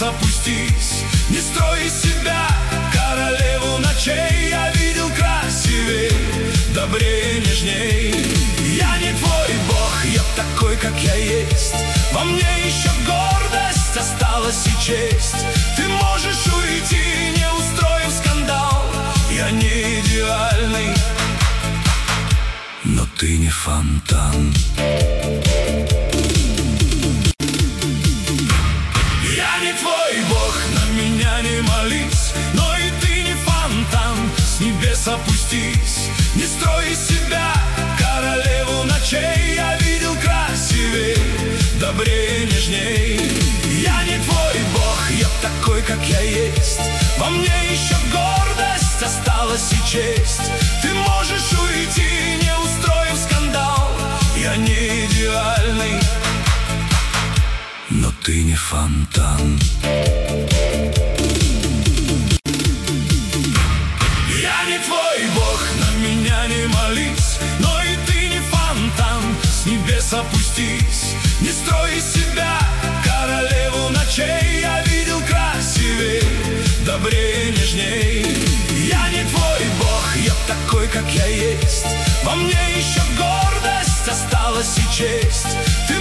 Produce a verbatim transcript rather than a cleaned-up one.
опустись, не строй из себя королеву ночей. Я видел красивей, добрее, нежней. Я не твой бог, я такой, как я есть. Во мне еще гордость осталась и честь. Ты можешь уйти, не устроив скандал. Я не идеальный, но ты не фонтан. Я не твой бог, на меня не молись, но и ты не фонтан. С небес опустись, не строй из себя королеву ночей. Я видел красивей, добрее, нежней. Я не твой бог, я такой, как я есть. Во мне еще гордость осталась и честь. Ты можешь уйти, не устроив скандал. Я не идеальный, но ты не фонтан. Я не твой бог, на меня не молись, но и ты не фонтан. С небес опустись, не строй из себя королеву ночей. Я видел красивей, добрее, нежней. Я не твой бог, я такой, как я есть. Во мне еще гордость осталась и честь. Ты